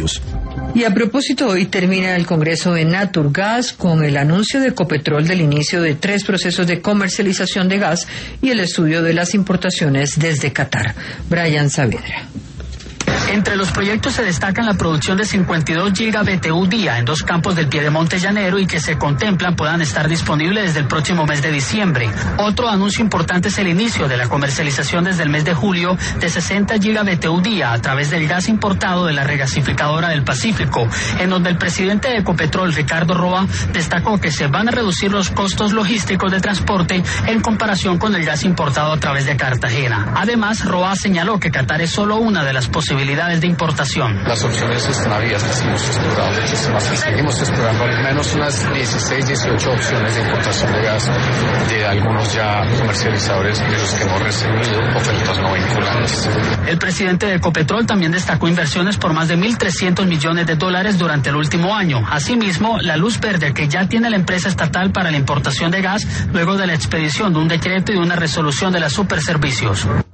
Carlos. Y a propósito, hoy termina el Congreso de Naturgas con el anuncio de Ecopetrol del inicio de 3 procesos de comercialización de gas y el estudio de las importaciones desde Qatar. Brian Saavedra. Entre los proyectos se destacan la producción de 52 GBTU día en 2 campos del Piedemonte Llanero y que se contemplan puedan estar disponibles desde el próximo mes de diciembre. Otro anuncio importante es el inicio de la comercialización desde el mes de julio de 60 GBTU día a través del gas importado de la regasificadora del Pacífico, en donde el presidente de Ecopetrol, Ricardo Roa, destacó que se van a reducir los costos logísticos de transporte en comparación con el gas importado a través de Cartagena. Además, Roa señaló que Qatar es solo una de las posibilidades de importación. Las opciones están abiertas, hemos explorado muchísimas y seguimos explorando al menos unas 16, 18 opciones de importación de gas de algunos ya comercializadores de los que hemos recibido ofertas no vinculantes. El presidente de Ecopetrol también destacó inversiones por más de $1.300 millones durante el último año. Asimismo, la luz verde que ya tiene la empresa estatal para la importación de gas luego de la expedición de un decreto y una resolución de la Superservicios.